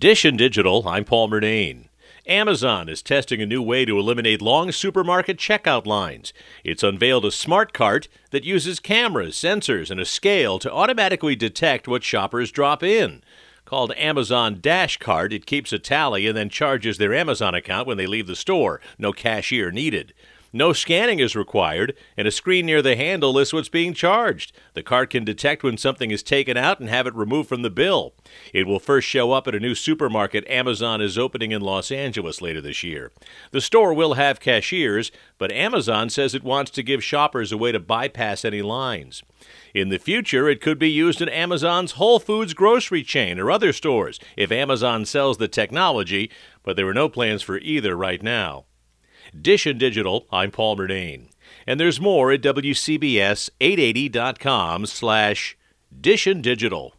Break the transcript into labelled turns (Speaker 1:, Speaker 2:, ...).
Speaker 1: Dish and Digital, I'm Paul Murnane. Amazon is testing a new way to eliminate long supermarket checkout lines. It's unveiled a smart cart that uses cameras, sensors, and a scale to automatically detect what shoppers drop in. Called Amazon Dash Cart, it keeps a tally and then charges their Amazon account when they leave the store. No cashier needed. No scanning is required, and a screen near the handle lists what's being charged. The cart can detect when something is taken out and have it removed from the bill. It will first show up at a new supermarket Amazon is opening in Los Angeles later this year. The store will have cashiers, but Amazon says it wants to give shoppers a way to bypass any lines. In the future, it could be used in Amazon's Whole Foods grocery chain or other stores if Amazon sells the technology, but there are no plans for either right now. Dish and Digital, I'm Paul Murnane. And there's more at WCBS880.com/Dish and Digital.